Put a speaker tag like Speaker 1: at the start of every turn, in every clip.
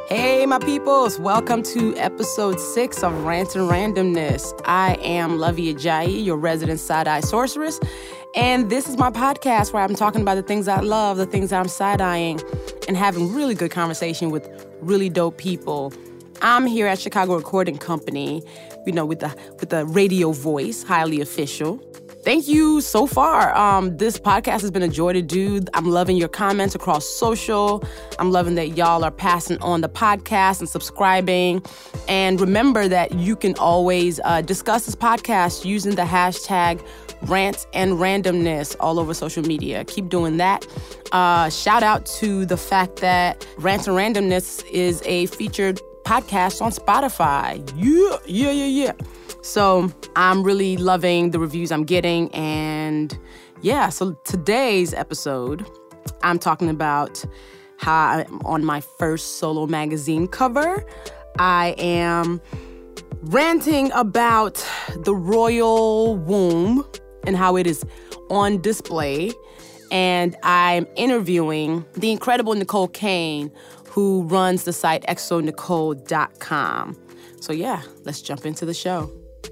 Speaker 1: Hey, my peoples. Welcome to episode 6 of Rant and Randomness. I am Lovey Ajayi, your resident side-eye sorceress, and this is my podcast where I'm talking about the things I love, the things I'm side-eyeing, and having really good conversation with really dope people. I'm here at Chicago Recording Company, with the radio voice, highly official. Thank you so far. This podcast has been a joy to do. I'm loving your comments across social. I'm loving that y'all are passing on the podcast and subscribing. And remember that you can always discuss this podcast using the hashtag Rant and Randomness all over social media. Keep doing that. Shout out to the fact that Rant and Randomness is a featured podcast on Spotify. Yeah. So I'm really loving the reviews I'm getting. And yeah, so today's episode, I'm talking about how I'm on my first solo magazine cover. I am ranting about the royal womb and how it is on display. And I'm interviewing the incredible Nicole Kane, who runs the site exonicole.com. So yeah, let's jump into the show.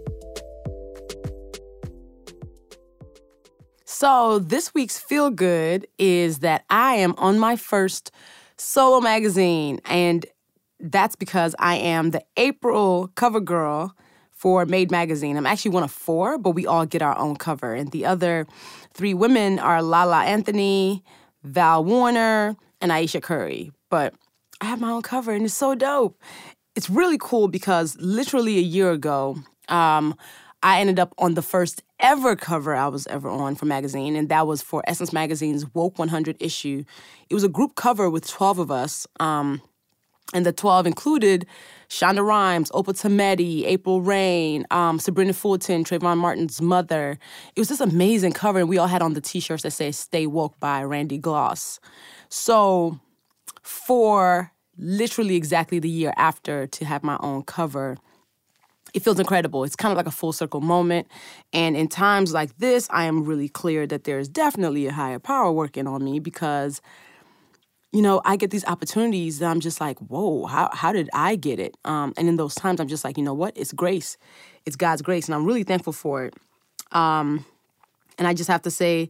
Speaker 1: So this week's Feel Good is that I am on my first solo magazine, and that's because I am the April cover girl for Made Magazine. I'm actually one of 4, but we all get our own cover. And the other 3 women are Lala Anthony, Val Warner, and Aisha Curry. But I have my own cover, and it's so dope. It's really cool because literally a year ago, I ended up on the first ever cover I was ever on for magazine, and that was for Essence Magazine's Woke 100 issue. It was a group cover with 12 of us, and the 12 included Shonda Rhimes, Opal Tometi, April Rain, Sabrina Fulton, Trayvon Martin's mother. It was this amazing cover, and we all had on the T-shirts that say Stay Woke by Randy Gloss. So for literally exactly the year after to have my own cover, it feels incredible. It's kind of like a full circle moment. And in times like this, I am really clear that there is definitely a higher power working on me because, I get these opportunities that I'm just like, whoa, how did I get it? And in those times, I'm just like, you know what? It's grace. It's God's grace. And I'm really thankful for it. And I just have to say,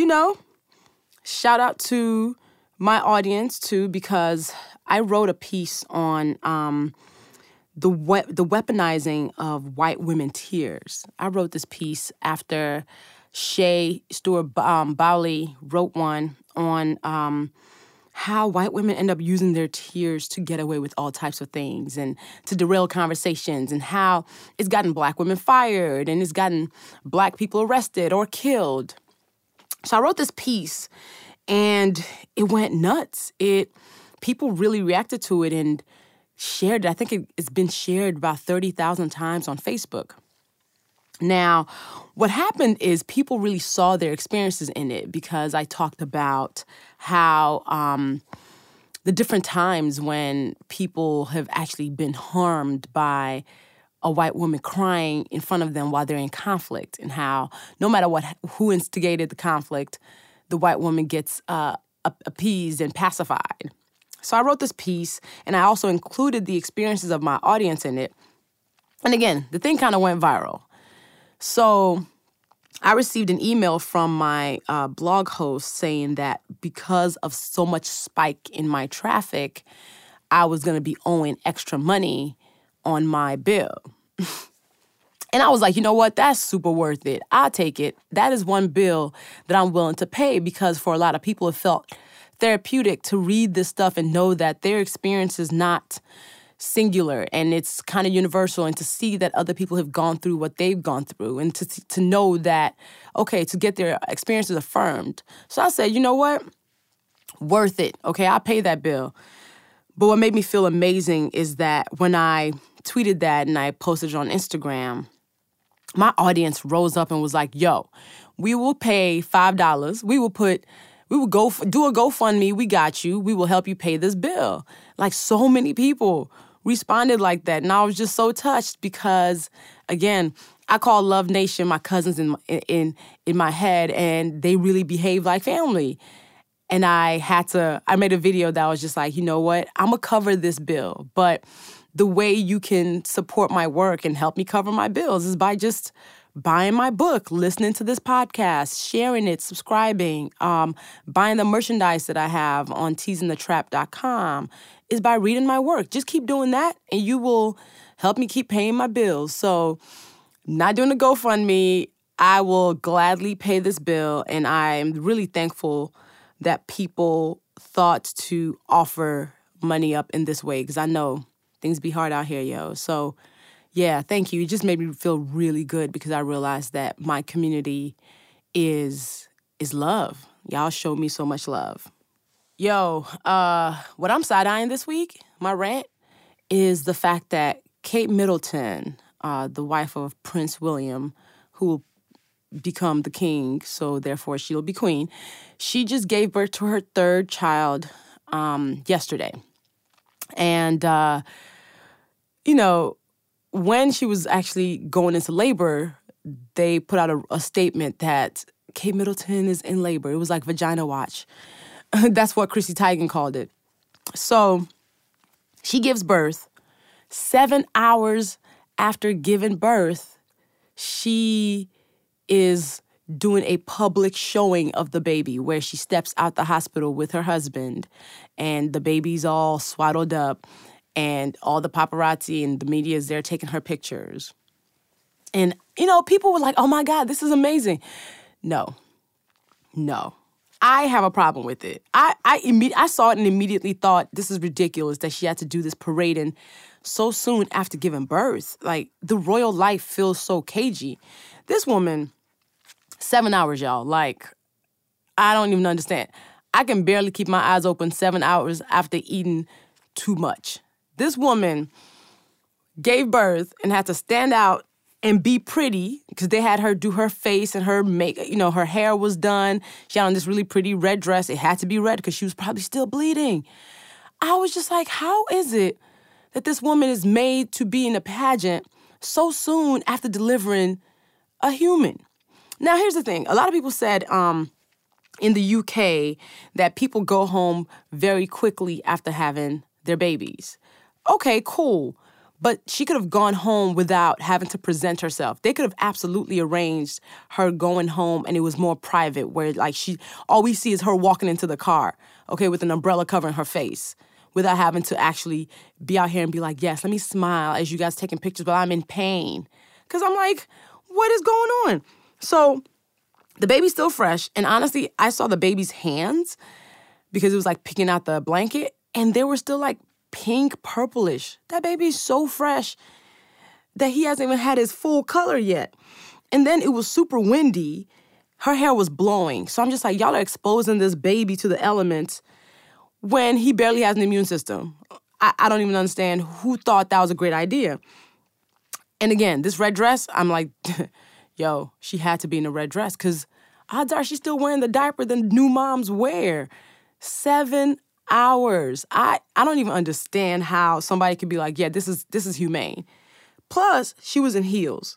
Speaker 1: shout out to my audience too, because I wrote a piece on the weaponizing of white women tears. I wrote this piece after Shea Stewart Bowley wrote one on how white women end up using their tears to get away with all types of things and to derail conversations, and how it's gotten black women fired and it's gotten black people arrested or killed. So I wrote this piece and it went nuts. People really reacted to it and shared it. I think it's been shared about 30,000 times on Facebook. Now, what happened is people really saw their experiences in it because I talked about how the different times when people have actually been harmed by a white woman crying in front of them while they're in conflict, and how no matter who instigated the conflict, the white woman gets appeased and pacified. So I wrote this piece, and I also included the experiences of my audience in it. And again, the thing kind of went viral. So I received an email from my blog host saying that because of so much spike in my traffic, I was going to be owing extra money on my bill. And I was like, you know what? That's super worth it. I'll take it. That is one bill that I'm willing to pay, because for a lot of people, it felt therapeutic to read this stuff and know that their experience is not singular and it's kind of universal, and to see that other people have gone through what they've gone through, and to know that, okay, to get their experiences affirmed. So I said, you know what? Worth it. Okay, I'll pay that bill. But what made me feel amazing is that when I tweeted that and I posted it on Instagram, my audience rose up and was like, yo, we will pay $5. We will go do a GoFundMe. We got you. We will help you pay this bill. Like, so many people responded like that. And I was just so touched because, again, I call Love Nation my cousins in my head, and they really behave like family. And I made a video that was just like, you know what? I'm going to cover this bill. But the way you can support my work and help me cover my bills is by just buying my book, listening to this podcast, sharing it, subscribing, buying the merchandise that I have on teasingthetrap.com, is by reading my work. Just keep doing that, and you will help me keep paying my bills. So, not doing a GoFundMe, I will gladly pay this bill, and I'm really thankful that people thought to offer money up in this way, because I know things be hard out here, yo. So, yeah, thank you. It just made me feel really good because I realized that my community is love. Y'all show me so much love. Yo, what I'm side-eyeing this week, my rant, is the fact that Kate Middleton, the wife of Prince William, who will become the king, so therefore she'll be queen, she just gave birth to her third child yesterday. And, when she was actually going into labor, they put out a statement that Kate Middleton is in labor. It was like Vagina Watch. That's what Chrissy Teigen called it. So she gives birth. 7 hours after giving birth, she is doing a public showing of the baby where she steps out the hospital with her husband and the baby's all swaddled up. And all the paparazzi and the media is there taking her pictures. And, people were like, oh, my God, this is amazing. No. I have a problem with it. I saw it and immediately thought, this is ridiculous that she had to do this parading so soon after giving birth. Like, the royal life feels so cagey. This woman, 7 hours, y'all. Like, I don't even understand. I can barely keep my eyes open 7 hours after eating too much. This woman gave birth and had to stand out and be pretty because they had her do her face and her makeup. Her hair was done. She had on this really pretty red dress. It had to be red because she was probably still bleeding. I was just like, how is it that this woman is made to be in a pageant so soon after delivering a human? Now, here's the thing. A lot of people said in the UK that people go home very quickly after having their babies. Okay, cool. But she could have gone home without having to present herself. They could have absolutely arranged her going home and it was more private where all we see is her walking into the car, okay, with an umbrella covering her face without having to actually be out here and be like, yes, let me smile as you guys taking pictures, but I'm in pain. Because I'm like, what is going on? So the baby's still fresh. And honestly, I saw the baby's hands because it was like picking out the blanket and they were still like pink, purplish. That baby's so fresh that he hasn't even had his full color yet. And then it was super windy. Her hair was blowing. So I'm just like, y'all are exposing this baby to the elements when he barely has an immune system. I don't even understand who thought that was a great idea. And again, this red dress, I'm like, yo, she had to be in a red dress because odds are she's still wearing the diaper that new moms wear. 7 hours. I don't even understand how somebody could be like, yeah, this is humane. Plus, she was in heels.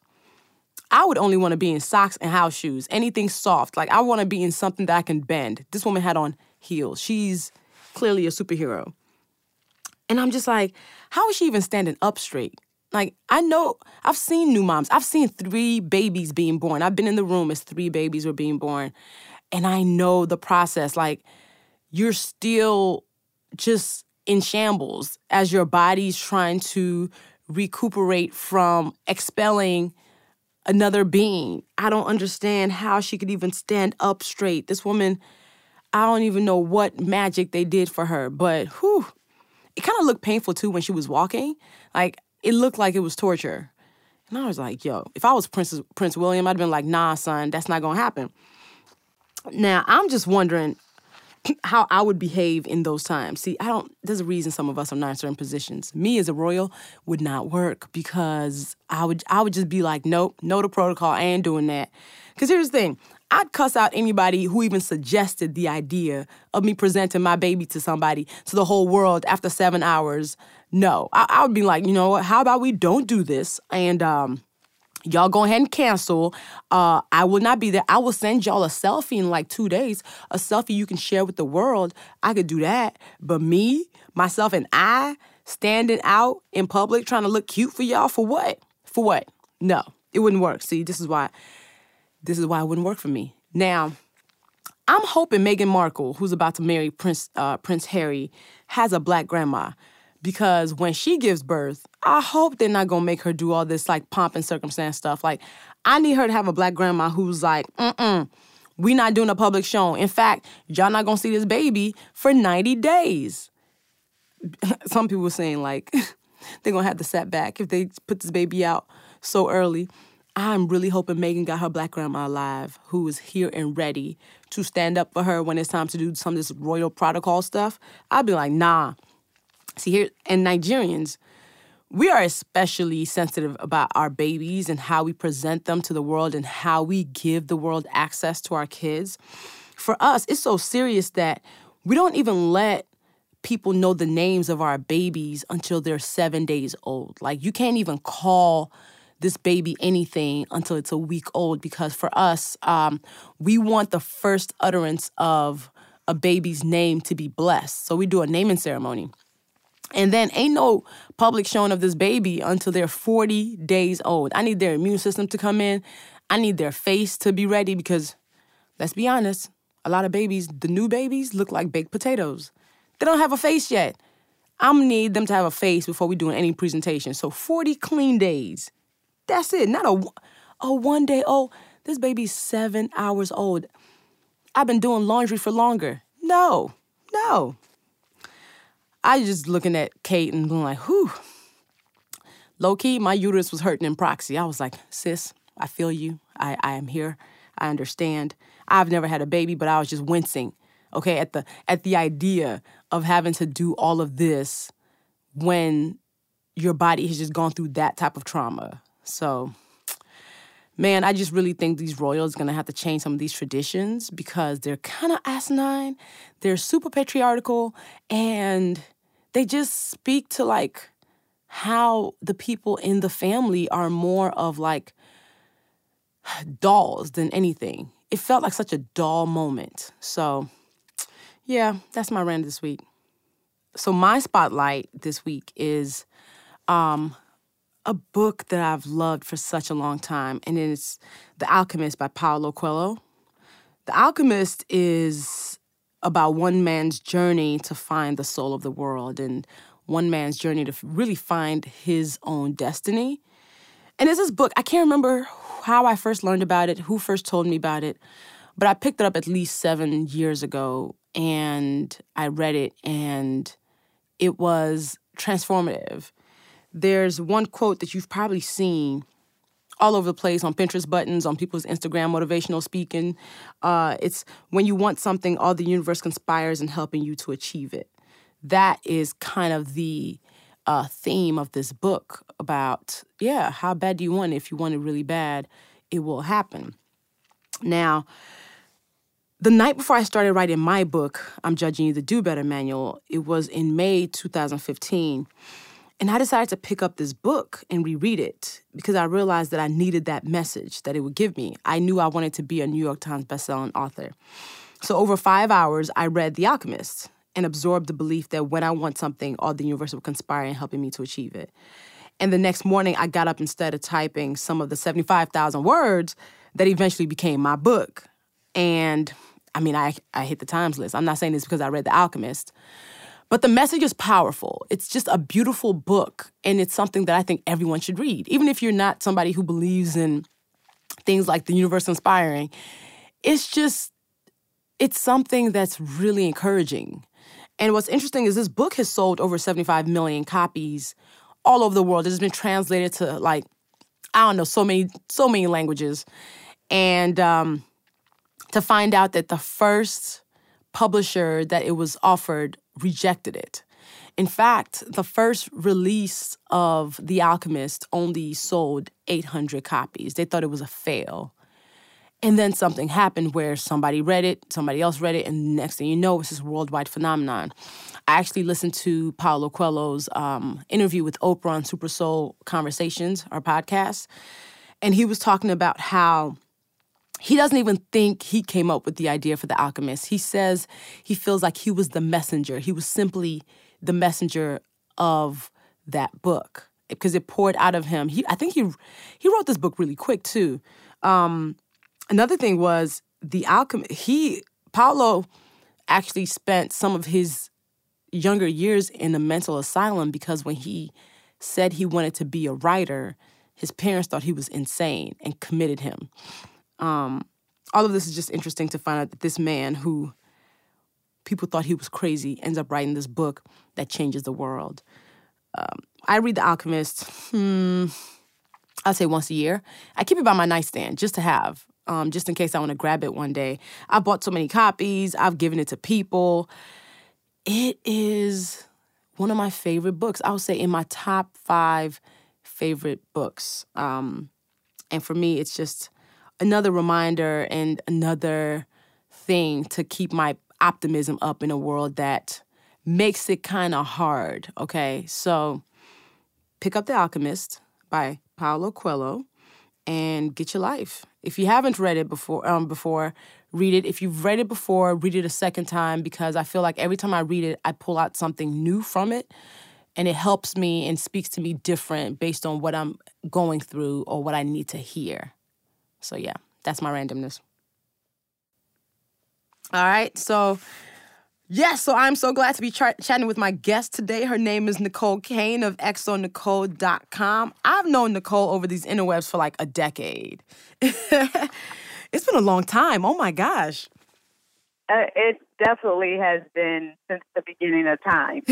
Speaker 1: I would only want to be in socks and house shoes, anything soft. Like, I want to be in something that I can bend. This woman had on heels. She's clearly a superhero. And I'm just like, how is she even standing up straight? Like, I know, I've seen new moms. I've seen 3 babies being born. I've been in the room as 3 babies were being born. And I know the process. Like, you're still just in shambles as your body's trying to recuperate from expelling another being. I don't understand how she could even stand up straight. This woman, I don't even know what magic they did for her, but it kind of looked painful too when she was walking. Like, it looked like it was torture. And I was like, yo, if I was Prince William, I'd have been like, nah, son, that's not gonna happen. Now, I'm just wondering how I would behave in those times. See, there's a reason some of us are not in certain positions. Me as a royal would not work because I would just be like, nope, no to protocol, I ain't doing that. Because here's the thing, I'd cuss out anybody who even suggested the idea of me presenting my baby to somebody, to the whole world after 7 hours. No, I would be like, you know what, how about we don't do this? And Y'all go ahead and cancel. I will not be there. I will send y'all a selfie in like 2 days, a selfie you can share with the world. I could do that. But me, myself, and I standing out in public trying to look cute for y'all, for what? For what? No, it wouldn't work. See, this is why it wouldn't work for me. Now, I'm hoping Meghan Markle, who's about to marry Prince Harry, has a black grandma. Because when she gives birth, I hope they're not going to make her do all this, like, pomp and circumstance stuff. Like, I need her to have a black grandma who's like, we not doing a public show. In fact, y'all not going to see this baby for 90 days. Some people were saying, like, they're going to have the setback if they put this baby out so early. I'm really hoping Meghan got her black grandma alive, who is here and ready to stand up for her when it's time to do some of this royal protocol stuff. I'd be like, nah. See, here, and Nigerians, we are especially sensitive about our babies and how we present them to the world and how we give the world access to our kids. For us, it's so serious that we don't even let people know the names of our babies until they're 7 days old. Like, you can't even call this baby anything until it's a week old, because for us, we want the first utterance of a baby's name to be blessed. So we do a naming ceremony. And then ain't no public showing of this baby until they're 40 days old. I need their immune system to come in. I need their face to be ready because, let's be honest, a lot of babies, the new babies, look like baked potatoes. They don't have a face yet. I'm going to need them to have a face before we do any presentation. So 40 clean days. That's it. Not a 1 day old. This baby's 7 hours old. I've been doing laundry for longer. No. I was just looking at Kate and being like, whew. Low-key, my uterus was hurting in proxy. I was like, sis, I feel you. I am here. I understand. I've never had a baby, but I was just wincing, okay, at the idea of having to do all of this when your body has just gone through that type of trauma. So, man, I just really think these royals are going to have to change some of these traditions because they're kind of asinine. They're super patriarchal, and they just speak to, like, how the people in the family are more of, like, dolls than anything. It felt like such a doll moment. So, yeah, that's my rant this week. So my spotlight this week is a book that I've loved for such a long time, and it's The Alchemist by Paulo Coelho. The Alchemist is about one man's journey to find the soul of the world and one man's journey to really find his own destiny. And it's this book, I can't remember how I first learned about it, who first told me about it, but I picked it up at least 7 years ago, and I read it, and it was transformative. There's one quote that you've probably seen all over the place on Pinterest buttons, on people's Instagram motivational speaking. It's when you want something, all the universe conspires in helping you to achieve it. That is kind of the theme of this book about, how bad do you want it? If you want it really bad, it will happen. Now, the night before I started writing my book, I'm Judging You, the Do Better Manual, it was in May 2015. And I decided to pick up this book and reread it because I realized that I needed that message that it would give me. I knew I wanted to be a New York Times bestselling author. So over 5 hours, I read The Alchemist and absorbed the belief that when I want something, all the universe will conspire in helping me to achieve it. And the next morning, I got up instead of typing some of the 75,000 words that eventually became my book. And I mean, I hit the Times list. I'm not saying this because I read The Alchemist. But the message is powerful. It's just a beautiful book, and it's something that I think everyone should read. Even if you're not somebody who believes in things like the universe conspiring, it's something that's really encouraging. And what's interesting is this book has sold over 75 million copies all over the world. It has been translated to, like, I don't know, so many languages. And to find out that the first publisher that it was offered rejected it. In fact, the first release of The Alchemist only sold 800 copies. They thought it was a fail. And then something happened where somebody read it, somebody else read it, and next thing you know, it's this worldwide phenomenon. I actually listened to Paulo Coelho's interview with Oprah on Super Soul Conversations, our podcast. And he was talking about how he doesn't even think he came up with the idea for The Alchemist. He says he feels like he was the messenger. He was simply the messenger of that book because it poured out of him. I think he wrote this book really quick too. Another thing was The Alchemist. Paulo actually spent some of his younger years in a mental asylum because when he said he wanted to be a writer, his parents thought he was insane and committed him. All of this is just interesting to find out that this man who people thought he was crazy ends up writing this book that changes the world. I read The Alchemist, I'd say once a year. I keep it by my nightstand just to have, just in case I want to grab it one day. I bought so many copies. I've given it to people. It is one of my favorite books. I would say in my top 5 favorite books. And for me, it's just another reminder and another thing to keep my optimism up in a world that makes it kind of hard, okay? So pick up The Alchemist by Paulo Coelho and get your life. If you haven't read it before, read it. If you've read it before, read it a second time because I feel like every time I read it, I pull out something new from it and it helps me and speaks to me different based on what I'm going through or what I need to hear. So yeah, that's my randomness. All right, so I'm so glad to be chatting with my guest today. Her name is Nicole Kane of exonicole.com. I've known Nicole over these interwebs for like a decade. It's been a long time. Oh, my gosh.
Speaker 2: It definitely has been since the beginning of time.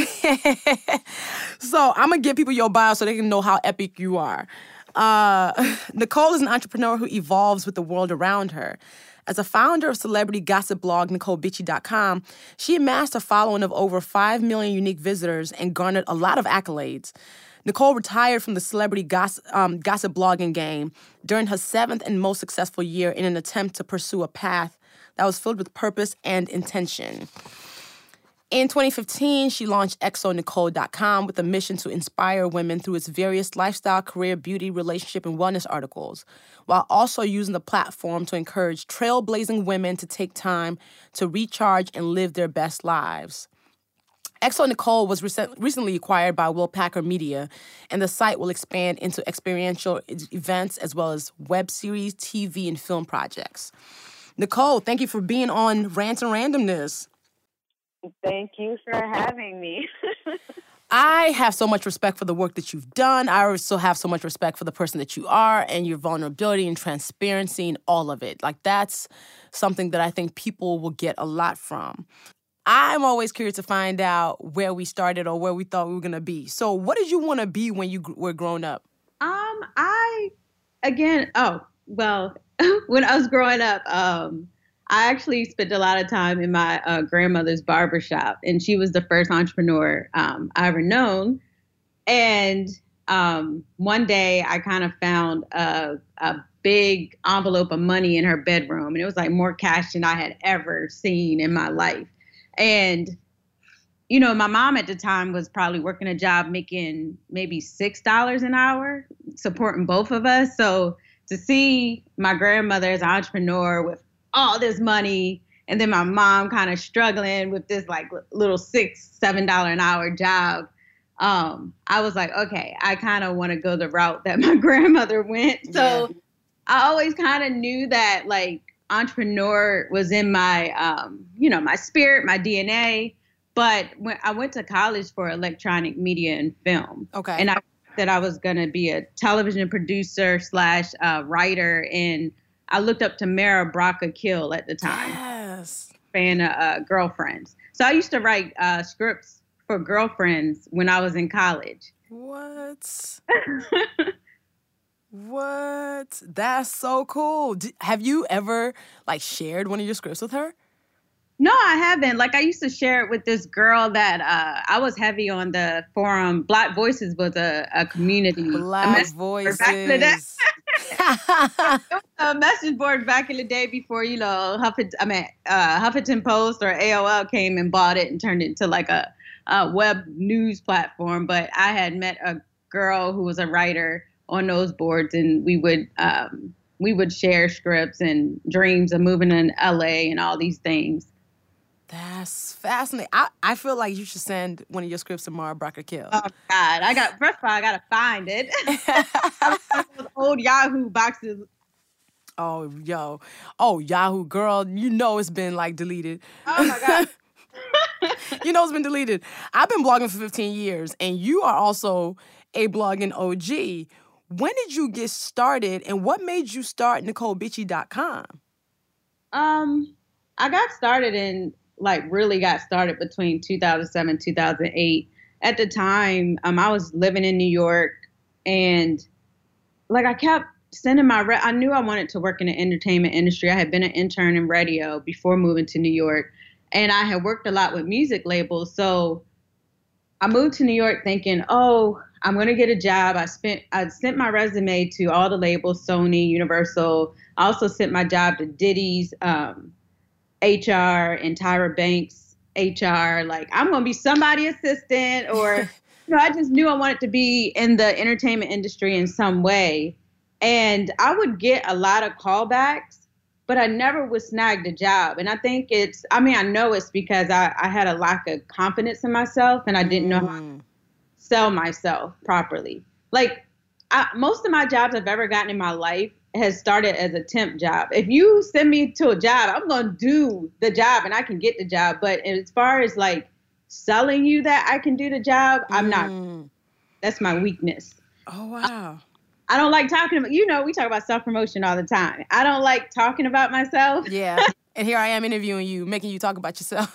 Speaker 1: So I'm going to give people your bio so they can know how epic you are. Nicole is an entrepreneur who evolves with the world around her. As a founder of celebrity gossip blog NicoleBitchie.com, she amassed a following of over 5 million unique visitors and garnered a lot of accolades. Nicole retired from the celebrity gossip blogging game during her 7th and most successful year in an attempt to pursue a path that was filled with purpose and intention. In 2015, she launched exonicole.com with a mission to inspire women through its various lifestyle, career, beauty, relationship, and wellness articles, while also using the platform to encourage trailblazing women to take time to recharge and live their best lives. Exo Nicole was recently acquired by Will Packer Media, and the site will expand into experiential events as well as web series, TV, and film projects. Nicole, thank you for being on Rant and Randomness.
Speaker 2: Thank you for having me.
Speaker 1: I have so much respect for the work that you've done. I also have so much respect for the person that you are and your vulnerability and transparency and all of it. Like, that's something that I think people will get a lot from. I'm always curious to find out where we started or where we thought we were going to be. So what did you want to be when you were growing up?
Speaker 3: When I was growing up, I actually spent a lot of time in my grandmother's barbershop, and she was the first entrepreneur I ever known. And one day I kind of found a big envelope of money in her bedroom, and it was like more cash than I had ever seen in my life. And, you know, my mom at the time was probably working a job making maybe $6 an hour, supporting both of us. So to see my grandmother as an entrepreneur with all this money, and then my mom kind of struggling with this like little $6-7 an hour job, I was like, okay, I kind of want to go the route that my grandmother went. So I always kind of knew that like entrepreneur was in my, my spirit, my DNA. But when I went to college for electronic media and film, and I said I was going to be a television producer / writer, and I looked up to Mara Brock Akil at the time.
Speaker 1: Yes.
Speaker 3: Fan of Girlfriends. So I used to write scripts for Girlfriends when I was in college.
Speaker 1: What? What? That's so cool. Have you ever like shared one of your scripts with her?
Speaker 3: No, I haven't. Like, I used to share it with this girl that I was heavy on the forum. Black Voices was a community.
Speaker 1: Black Voices.
Speaker 3: Back in the day. A message board back in the day before, Huffington Post or AOL came and bought it and turned it into like a web news platform. But I had met a girl who was a writer on those boards, and we would share scripts and dreams of moving in LA and all these things.
Speaker 1: That's fascinating. I feel like you should send one of your scripts to Mara Brock Akil.
Speaker 3: Oh God, first of all, I gotta find it. Those old Yahoo boxes.
Speaker 1: Oh, Yahoo, girl, it's been like deleted.
Speaker 3: Oh my God.
Speaker 1: It's been deleted. I've been blogging for 15 years, and you are also a blogging OG. When did you get started, and what made you start NicoleBitchie.com?
Speaker 3: I got started really got started between 2007 and 2008. At the time, I was living in New York, and I kept sending I knew I wanted to work in the entertainment industry. I had been an intern in radio before moving to New York, and I had worked a lot with music labels. So I moved to New York thinking, I'm going to get a job. I sent my resume to all the labels, Sony, Universal. I also sent my job to Diddy's HR and Tyra Banks HR. I'm going to be somebody's assistant, or, I just knew I wanted to be in the entertainment industry in some way. And I would get a lot of callbacks, but I never would snag the job. And I think I know it's because I had a lack of confidence in myself, and I didn't know how to sell myself properly. Most of my jobs I've ever gotten in my life has started as a temp job. If you send me to a job, I'm going to do the job and I can get the job. But as far as selling you that I can do the job, I'm not. That's my weakness.
Speaker 1: Oh, wow.
Speaker 3: I don't like talking about, we talk about self-promotion all the time. I don't like talking about myself.
Speaker 1: Yeah. And here I am interviewing you, making you talk about yourself.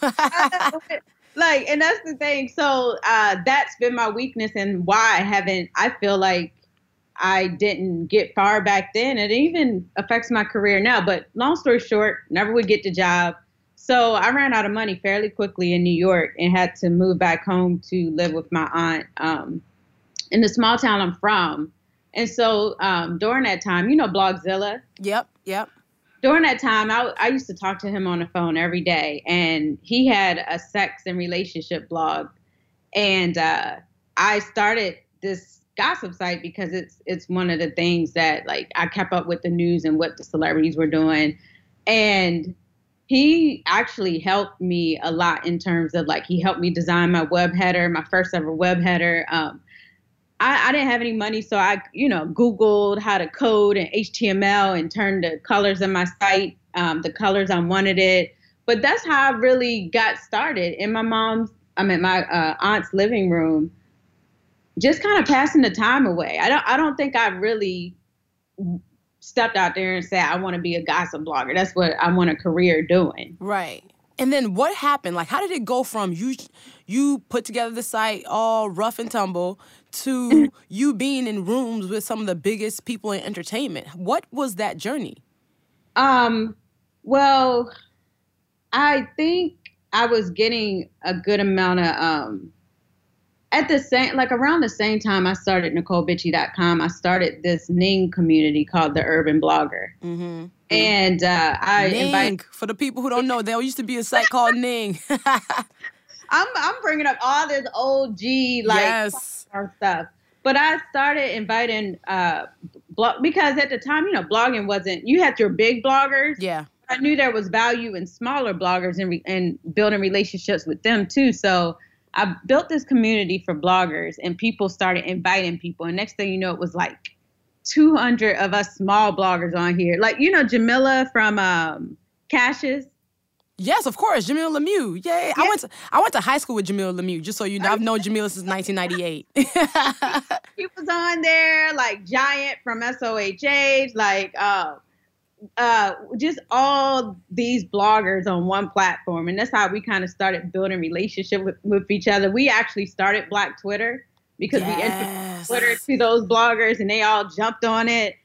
Speaker 3: And that's the thing. So that's been my weakness, and why I feel like I didn't get far back then. It even affects my career now. But long story short, never would get the job. So I ran out of money fairly quickly in New York and had to move back home to live with my aunt in the small town I'm from. And so during that time, Blogzilla?
Speaker 1: Yep.
Speaker 3: During that time, I used to talk to him on the phone every day, and he had a sex and relationship blog. And I started this gossip site because it's one of the things that I kept up with the news and what the celebrities were doing. And he actually helped me a lot in terms of he helped me design my web header, my first ever web header. I didn't have any money, so I, Googled how to code and HTML and turn the colors of my site, the colors I wanted it. But that's how I really got started in my aunt's living room, just kind of passing the time away. I don't think I really stepped out there and said, I want to be a gossip blogger. That's what I want a career doing.
Speaker 1: Right. And then what happened? How did it go from you put together the site all rough and tumble to you being in rooms with some of the biggest people in entertainment? What was that journey?
Speaker 3: Well, I think I was getting a good amount of, around the same time I started NicoleBitchie.com, I started this Ning community called the Urban Blogger. Mm-hmm. And I
Speaker 1: Ning, for the people who don't know, there used to be a site called Ning.
Speaker 3: I'm bringing up all this OG
Speaker 1: yes.
Speaker 3: stuff. But I started inviting because at the time, blogging wasn't, you had your big bloggers.
Speaker 1: Yeah.
Speaker 3: I knew there was value in smaller bloggers and building relationships with them too. So I built this community for bloggers, and people started inviting people. And next thing you know, it was 200 of us small bloggers on here. Jamila from Cassius.
Speaker 1: Yes, of course, Jamila Lemieux. Yay! Yeah. I went to high school with Jamila Lemieux. Just so you know, I've known Jamila since 1998.
Speaker 3: He was on there, Giant from SOHH, just all these bloggers on one platform, and that's how we kind of started building relationship with each other. We actually started Black Twitter because we introduced Twitter to those bloggers, and they all jumped on it.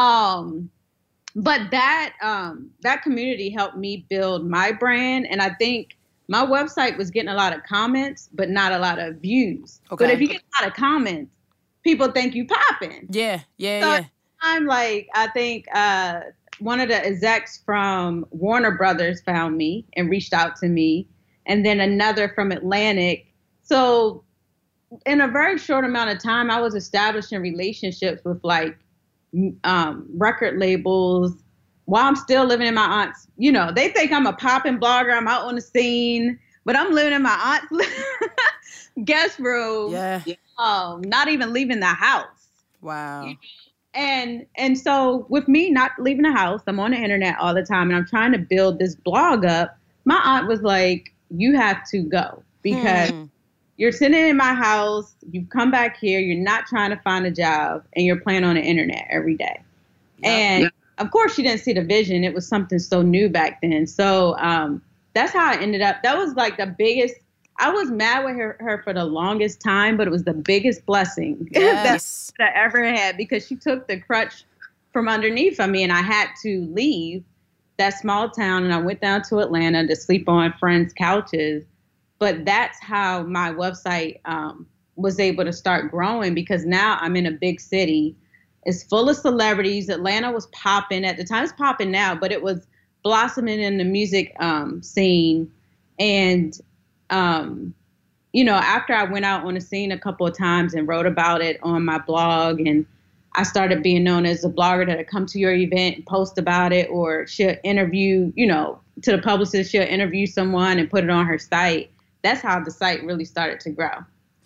Speaker 3: But that community helped me build my brand, and I think my website was getting a lot of comments, but not a lot of views. Okay. But if you get a lot of comments, people think you popping.
Speaker 1: Yeah.
Speaker 3: I'm I think one of the execs from Warner Brothers found me and reached out to me, and then another from Atlantic. So in a very short amount of time, I was establishing relationships with like record labels while I'm still living in my aunt's. You know, they think I'm a popping blogger. I'm out on the scene, but I'm living in my aunt's guest room.
Speaker 1: Yeah.
Speaker 3: Not even leaving the house.
Speaker 1: Wow.
Speaker 3: And so with me not leaving the house, I'm on the internet all the time, and I'm trying to build this blog up. My aunt was like, "You have to go because you're sitting in my house. You've come back here. You're not trying to find a job, and you're playing on the internet every day." Yep. And of course, she didn't see the vision. It was something so new back then. So that's how I ended up. That was like the biggest. I was mad with her for the longest time, but it was the biggest blessing that I ever had, because she took the crutch from underneath of me, and I had to leave that small town, and I went down to Atlanta to sleep on friends' couches. But that's how my website was able to start growing, because now I'm in a big city. It's full of celebrities. Atlanta was popping at the time. It's popping now, but it was blossoming in the music scene. And you know, after I went out on the scene a couple of times and wrote about it on my blog, and I started being known as a blogger that would come to your event and post about it, or she'll interview, you know, to the publicist, she'll interview someone and put it on her site. That's how the site really started to grow.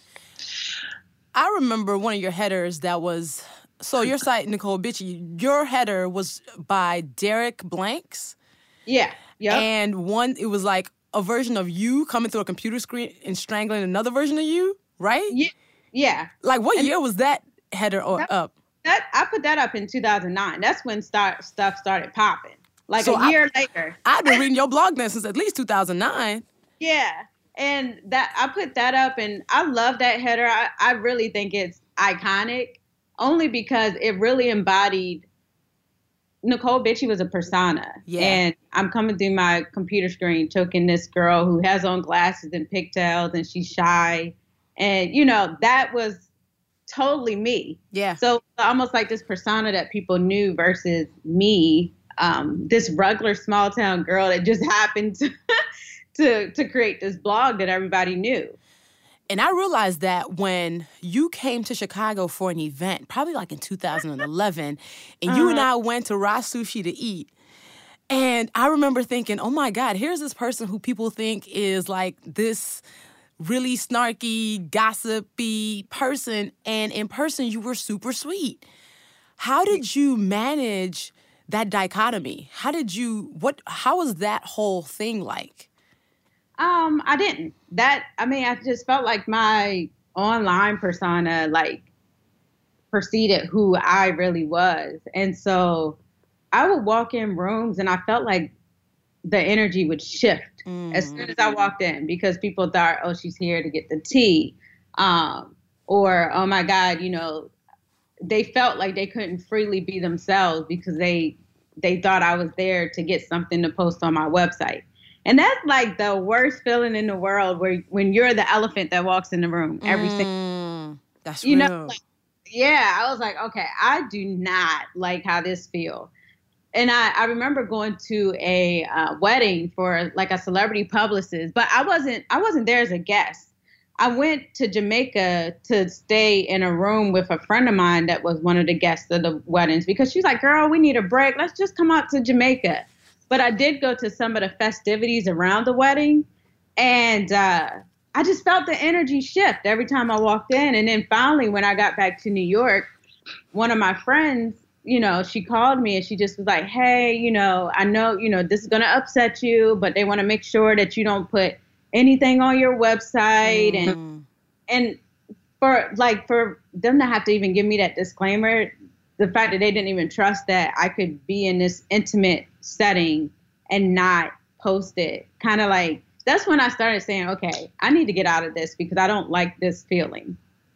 Speaker 1: I remember one of your headers that was, so your site, Nicole Bitchie, your header was by Derek Blanks.
Speaker 3: Yeah. Yep.
Speaker 1: And it was like a version of you coming through a computer screen and strangling another version of you, right?
Speaker 3: Yeah.
Speaker 1: Like, what year was that header up?
Speaker 3: I put that up in 2009. That's when stuff started popping. Like so a year later.
Speaker 1: I've been reading your blog then since at least 2009.
Speaker 3: Yeah. And that I put that up, and I love that header. I really think it's iconic, only because it really embodied Nicole Bitchie was a persona. Yeah. And I'm coming through my computer screen choking this girl who has on glasses and pigtails, and she's shy. And, you know, that was totally me. Yeah. So almost like this persona that people knew versus me, this regular small town girl that just happened to create this blog that everybody knew.
Speaker 1: And I realized that when you came to Chicago for an event, probably like in 2011, and you and I went to Ra Sushi to eat. And I remember thinking, oh my God, here's this person who people think is like this really snarky, gossipy person. And in person, you were super sweet. How did you manage that dichotomy? How was that whole thing like?
Speaker 3: I didn't. I just felt like my online persona, like, preceded who I really was. And so I would walk in rooms and I felt like the energy would shift as soon as I walked in, because people thought, oh, she's here to get the tea. Or, oh my God, you know, they felt like they couldn't freely be themselves because they thought I was there to get something to post on my website. And that's like the worst feeling in the world, when you're the elephant that walks in the room every single.
Speaker 1: That's
Speaker 3: you
Speaker 1: real.
Speaker 3: know, like, yeah, I was like, okay, I do not like how this feels. And I remember going to a wedding for like a celebrity publicist, but I wasn't there as a guest. I went to Jamaica to stay in a room with a friend of mine that was one of the guests of the weddings, because she's like, girl, we need a break. Let's just come out to Jamaica. But I did go to some of the festivities around the wedding, and I just felt the energy shift every time I walked in. And then finally, when I got back to New York, one of my friends, you know, she called me and she just was like, hey, you know, I know, you know, this is going to upset you, but they want to make sure that you don't put anything on your website. And for them to have to even give me that disclaimer, the fact that they didn't even trust that I could be in this intimate setting and not post it, kind of like, that's when I started saying, okay, I need to get out of this because I don't like this feeling.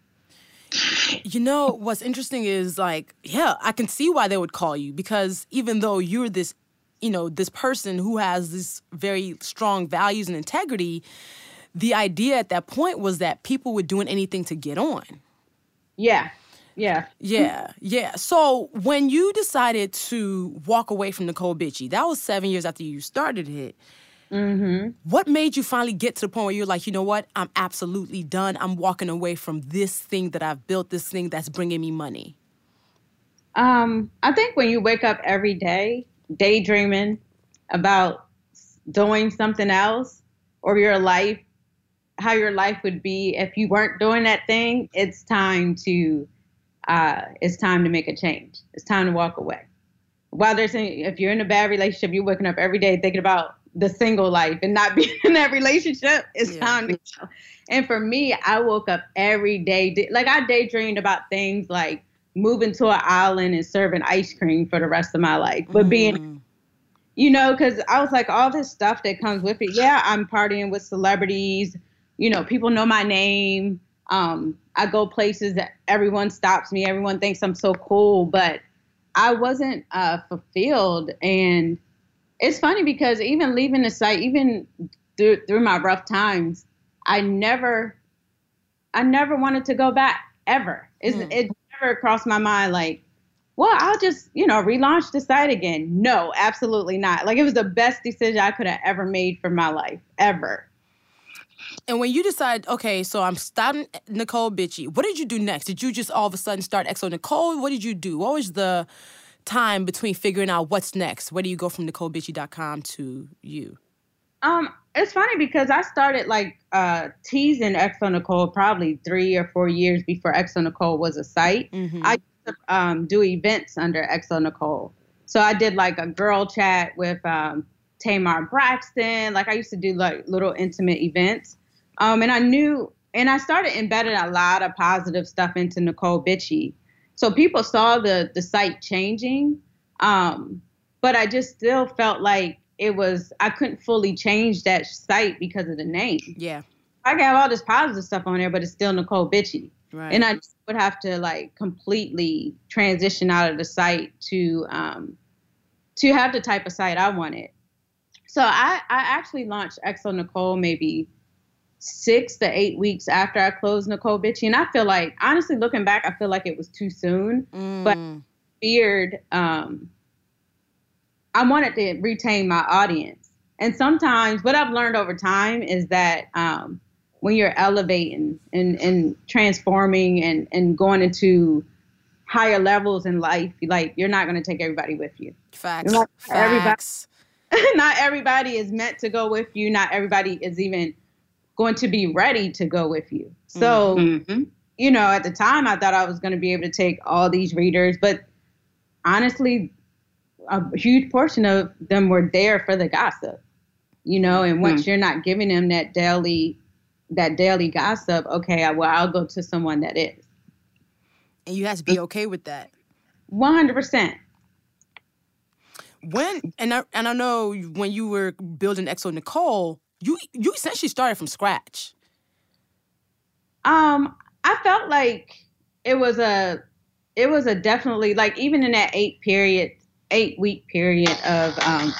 Speaker 1: You know, what's interesting is like, yeah, I can see why they would call you, because even though you're this, you know, this person who has this very strong values and integrity, the idea at that point was that people were doing anything to get on.
Speaker 3: Yeah.
Speaker 1: So when you decided to walk away from Nicole Bitchie, that was 7 years after you started it.
Speaker 3: Mm-hmm.
Speaker 1: What made you finally get to the point where you're like, you know what? I'm absolutely done. I'm walking away from this thing that I've built, this thing that's bringing me money.
Speaker 3: I think when you wake up every day, daydreaming about doing something else or your life, how your life would be if you weren't doing that thing, it's time to make a change. It's time to walk away. If you're in a bad relationship, you're waking up every day thinking about the single life and not being in that relationship. It's time to go. And for me, I woke up every day, like I daydreamed about things like moving to an island and serving ice cream for the rest of my life. But being, because I was like, all this stuff that comes with it. Yeah, I'm partying with celebrities. People know my name. I go places that everyone stops me. Everyone thinks I'm so cool, but I wasn't fulfilled. And it's funny because even leaving the site, even through my rough times, I never wanted to go back ever. It never crossed my mind like, well, I'll just, relaunch the site again. No, absolutely not. Like it was the best decision I could have ever made for my life, ever.
Speaker 1: And when you decide, okay, so I'm starting Nicole Bitchie, what did you do next? Did you just all of a sudden start XO Nicole? What did you do? What was the time between figuring out what's next? Where do you go from NicoleBitchie.com to you?
Speaker 3: It's funny because I started teasing XO Nicole probably 3 or 4 years before XO Nicole was a site. Mm-hmm. I used to do events under XO Nicole. So I did a girl chat with Tamar Braxton. I used to do little intimate events. And I started embedding a lot of positive stuff into Nicole Bitchie. So people saw the site changing. But I just still felt like I couldn't fully change that site because of the name.
Speaker 1: Yeah.
Speaker 3: I can have all this positive stuff on there, but it's still Nicole Bitchie.
Speaker 1: Right.
Speaker 3: And I just would have to completely transition out of the site to have the type of site I wanted. So I actually launched XO Nicole maybe 6 to 8 weeks after I closed Nicole Bitchie. And I feel like, honestly, looking back, I feel like it was too soon. But feared, I wanted to retain my audience. And sometimes what I've learned over time is that when you're elevating and transforming and going into higher levels in life, you're not going to take everybody with you.
Speaker 1: Facts.
Speaker 3: Not everybody is meant to go with you. Not everybody is even going to be ready to go with you. So, at the time I thought I was going to be able to take all these readers, but honestly, a huge portion of them were there for the gossip, and once you're not giving them that daily gossip, okay, I'll go to someone that is.
Speaker 1: And you have to be okay with that.
Speaker 3: 100%.
Speaker 1: I know when you were building XO Nicole, you essentially started from scratch.
Speaker 3: I felt like it was a definitely even in that 8-week period of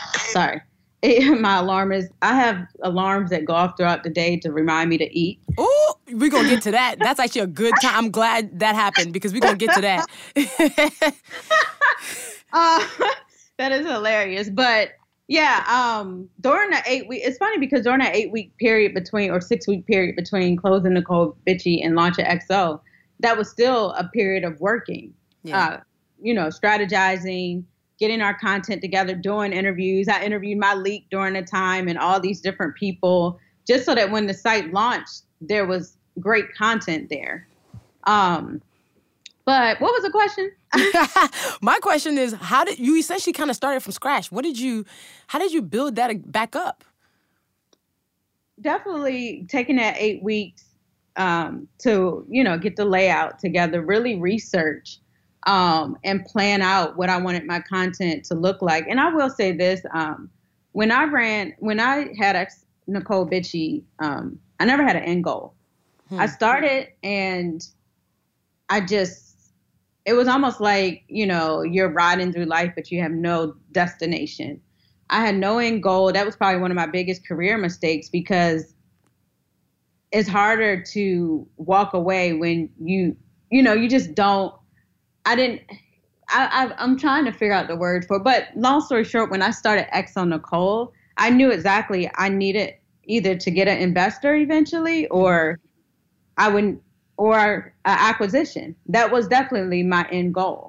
Speaker 3: my alarm is, I have alarms that go off throughout the day to remind me to eat.
Speaker 1: Oh, we're going to get to that. That's actually a good time. I'm glad that happened because we're going to get to that.
Speaker 3: That is hilarious. But yeah, during the 8 week, it's funny because during that 8-week period between, or 6-week period between closing Nicole Bitchie and launching XO, that was still a period of working, strategizing, getting our content together, doing interviews. I interviewed my leak during the time and all these different people, just so that when the site launched, there was great content there. But what was the question?
Speaker 1: My question is, how did you essentially kind of started from scratch? How did you build that back up?
Speaker 3: Definitely taking that 8 weeks to, get the layout together, really research and plan out what I wanted my content to look like. And I will say this, when I had Nicole Bitchie, I never had an end goal. I started and it was almost like, you're riding through life, but you have no destination. I had no end goal. That was probably one of my biggest career mistakes because it's harder to walk away when you just don't. I'm trying to figure out the word for it. But long story short, when I started XO Nicole, I knew exactly I needed either to get an investor eventually, or I would, or acquisition. That was definitely my end goal.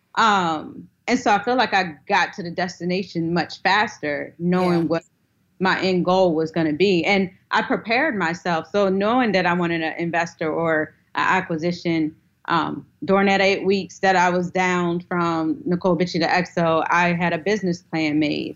Speaker 3: And so I feel like I got to the destination much faster, knowing what my end goal was going to be. And I prepared myself. So knowing that I wanted an investor or an acquisition, during that 8 weeks that I was down from Nicole Bitchie to EXO, I had a business plan made.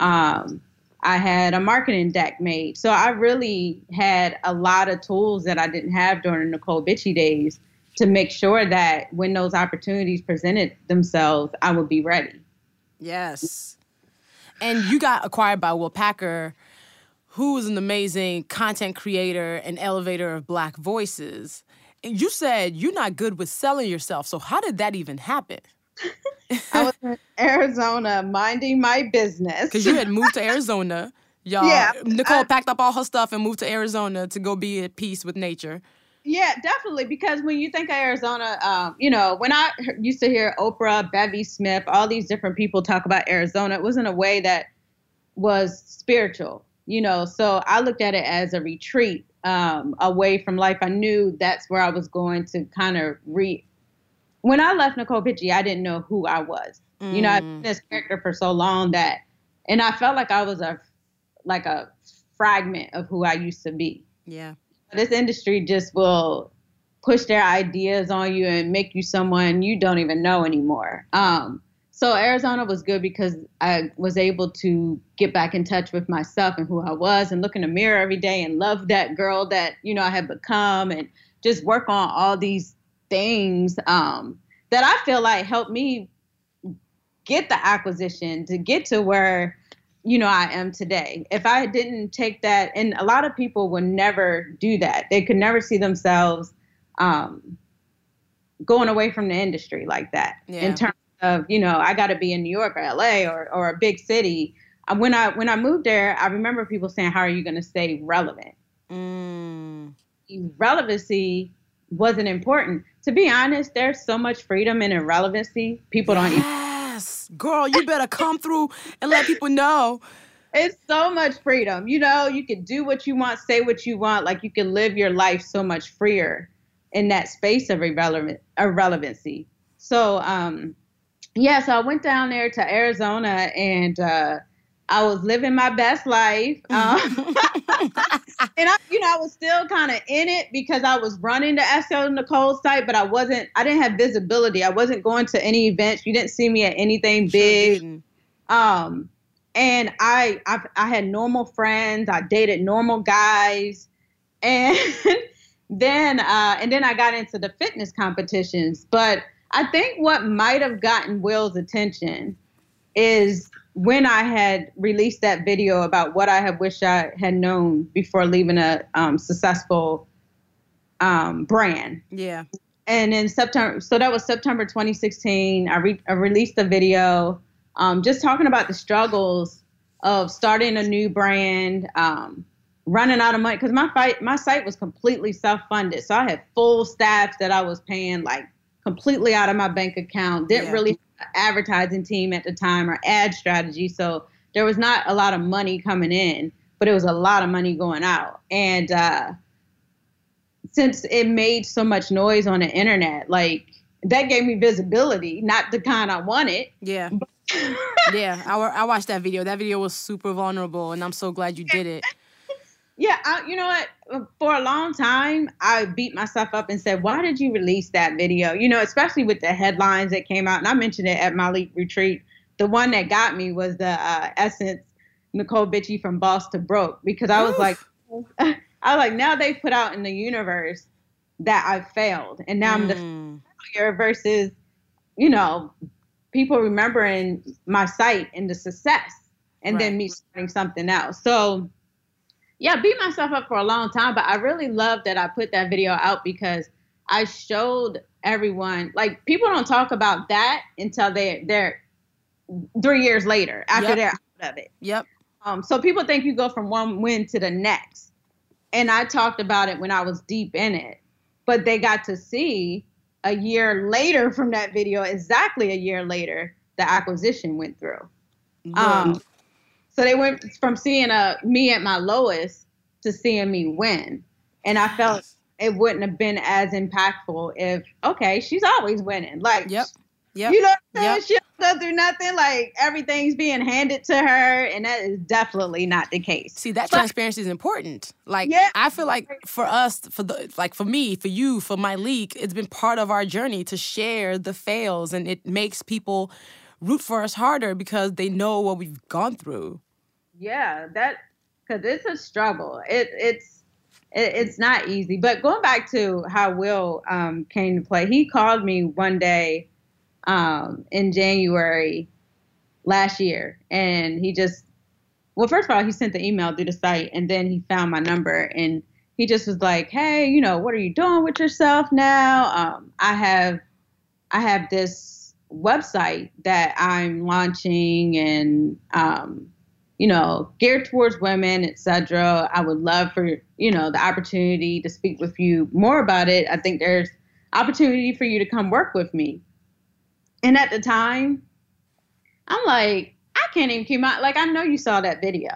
Speaker 3: I had a marketing deck made. So I really had a lot of tools that I didn't have during the Nicole Bitchie days to make sure that when those opportunities presented themselves, I would be ready.
Speaker 1: Yes. And you got acquired by Will Packer, who is an amazing content creator and elevator of Black voices. And you said you're not good with selling yourself. So how did that even happen?
Speaker 3: I was in Arizona minding my business.
Speaker 1: Because you had moved to Arizona. Y'all,
Speaker 3: yeah,
Speaker 1: Nicole packed up all her stuff and moved to Arizona to go be at peace with nature.
Speaker 3: Yeah, definitely. Because when you think of Arizona, when I used to hear Oprah, Bevy Smith, all these different people talk about Arizona, it wasn't a way that was spiritual, So I looked at it as a retreat away from life. I knew that's where I was going to kind of When I left Nicole Bitchie, I didn't know who I was. I've been this character for so long and I felt like I was a fragment of who I used to be.
Speaker 1: Yeah.
Speaker 3: This industry just will push their ideas on you and make you someone you don't even know anymore. So Arizona was good because I was able to get back in touch with myself and who I was and look in the mirror every day and love that girl that, I had become and just work on all these things that I feel like helped me get the acquisition to get to where I am today. If I didn't take that, and a lot of people would never do that. They could never see themselves going away from the industry like that. Yeah. In terms of, I got to be in New York or LA or a big city. When I moved there, I remember people saying, how are you going to stay relevant? Relevancy wasn't important. To be honest, there's so much freedom in irrelevancy. People don't even...
Speaker 1: Girl, you better come through and let people know.
Speaker 3: It's so much freedom. You can do what you want, say what you want. Like, you can live your life so much freer in that space of irrelevancy. So, so I went down there to Arizona and I was living my best life. And I was still kind of in it because I was running the EXO Nicole site, but I didn't have visibility. I wasn't going to any events. You didn't see me at anything big. Sure. And I had normal friends. I dated normal guys. And then I got into the fitness competitions. But I think what might have gotten Will's attention is when I had released that video about what I had wished I had known before leaving a successful brand.
Speaker 1: Yeah.
Speaker 3: And in September, so that was September 2016, I released a video just talking about the struggles of starting a new brand, running out of money, because my site was completely self-funded. So I had full staff that I was paying like completely out of my bank account. Didn't really have an advertising team at the time or ad strategy. So there was not a lot of money coming in, but it was a lot of money going out. And since it made so much noise on the internet, like that gave me visibility, not the kind I wanted.
Speaker 1: Yeah. Yeah, I watched that video. That video was super vulnerable, and I'm so glad you did it.
Speaker 3: Yeah, you know what? For a long time, I beat myself up and said, why did you release that video? Especially with the headlines that came out. And I mentioned it at my Leap retreat. The one that got me was the Essence Nicole Bitchie from Boss to Broke, because I was like, now they put out in the universe that I failed. And now I'm the failure versus, people remembering my site and the success and then me starting something else. So yeah, beat myself up for a long time, but I really love that I put that video out because I showed everyone, like, people don't talk about that until they're 3 years later after they're out of it.
Speaker 1: Yep.
Speaker 3: So people think you go from one win to the next. And I talked about it when I was deep in it, but they got to see a year later from that video, exactly a year later, the acquisition went through. So they went from seeing me at my lowest to seeing me win. And I felt it wouldn't have been as impactful if, okay, she's always winning. Like,
Speaker 1: Yep.
Speaker 3: You know what I'm saying? She don't go through nothing. Like, everything's being handed to her. And that is definitely not the case.
Speaker 1: See, that transparency is important. Like, I feel like for us, for me, for you, for Myleik, it's been part of our journey to share the fails. And it makes people root for us harder because they know what we've gone through.
Speaker 3: Yeah, because it's a struggle. It's not easy. But going back to how Will came to play, he called me one day in January last year, and first of all, he sent the email through the site, and then he found my number, and he just was like, "Hey, what are you doing with yourself now? I have this website that I'm launching, and geared towards women, etc. I would love for, the opportunity to speak with you more about it. I think there's opportunity for you to come work with me." And at the time, I'm like, I can't even keep I know you saw that video.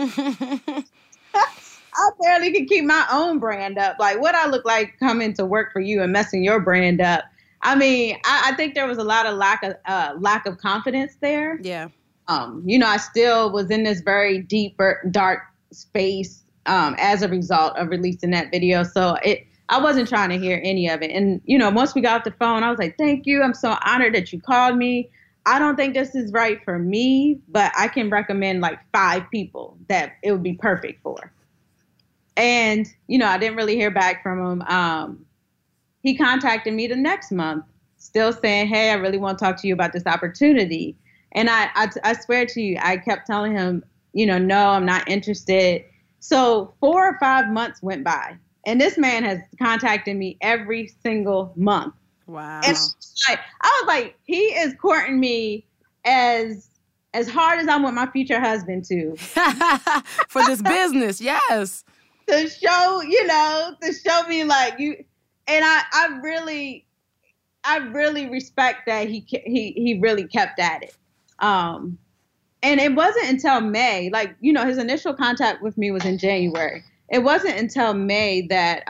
Speaker 3: I barely can keep my own brand up. Like, what I look like coming to work for you and messing your brand up. I mean, I think there was a lot of lack of confidence there.
Speaker 1: Yeah.
Speaker 3: I still was in this very deep, dark space as a result of releasing that video. So I wasn't trying to hear any of it. And, once we got off the phone, I was like, thank you. I'm so honored that you called me. I don't think this is right for me, but I can recommend like 5 people that it would be perfect for. And, I didn't really hear back from him. He contacted me the next month, still saying, hey, I really want to talk to you about this opportunity. And I swear to you, I kept telling him, no, I'm not interested. So 4 or 5 months went by. And this man has contacted me every single month.
Speaker 1: Wow.
Speaker 3: And I was like, he is courting me as hard as I want my future husband to.
Speaker 1: For this business, yes.
Speaker 3: To show me like you. And I really respect that he really kept at it. And it wasn't until May, his initial contact with me was in January. It wasn't until May that